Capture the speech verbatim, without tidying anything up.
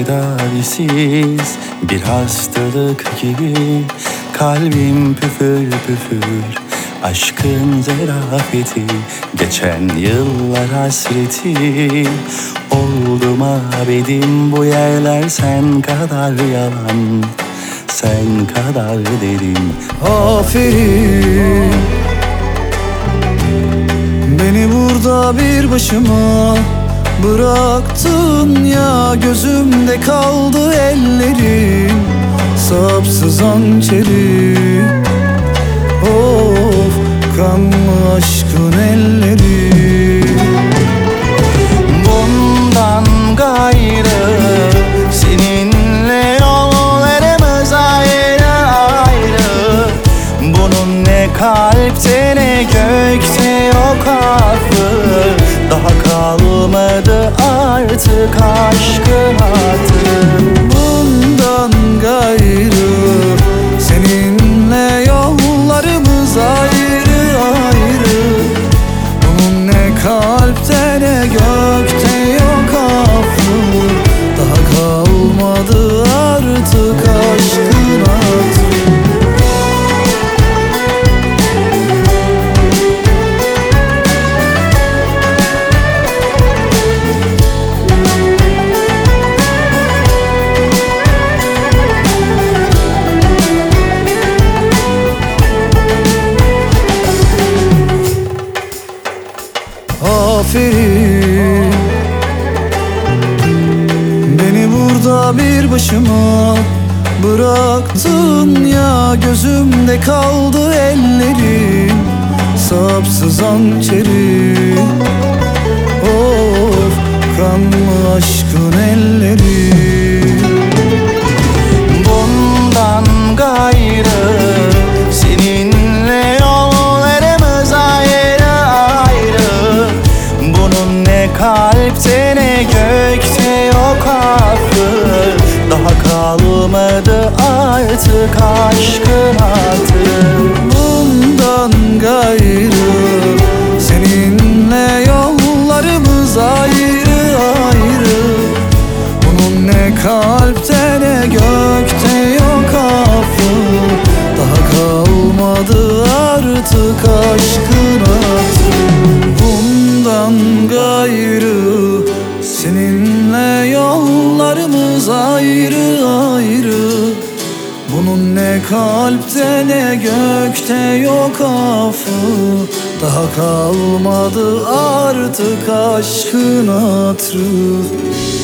tedavisiz bir hastalık gibi. Kalbim püfür püfür, aşkın zarafeti, geçen yıllar hasreti. Oldu mabedim bu yerler, sen kadar yalan, sen kadar derin. Aferin, beni burada bir başıma bıraktın ya. Gözümde kaldı ellerin, sapsız hançerin. Of, kanlı aşkın elleri. Bundan gayrı seninle yollarımız ayrı ayrı. Bunun ne kalpte ne gökte yok affı. Daha kalmadı artık aşkın hatırı. Bundan gayrı seninle yollarımız ayrı ayrı. Bunun ne kalpte ne gökte yok affı. Daha kalmadı artık aşkın hatırı. Aferin, beni burada bir başıma bıraktın ya. Gözümde kaldı ellerin, sapsız hançerin. Of, kanlı aşkın elleri. Bundan gayrı seninle yollarımız ayrı ayrı. Bunun ne kalpte ne gökte yok affı. Daha kalmadı artık aşkın hatırı. Bundan gayrı seninle yollarımız ayrı ayrı. Bunun ne kalpte ne gökte yok affı. Daha kalmadı artık aşkın hatırı. Bundan gayrı seninle yollarımız ayrı ayrı. Bunun ne kalpte ne gökte yok affı. Daha kalmadı artık aşkın hatırı.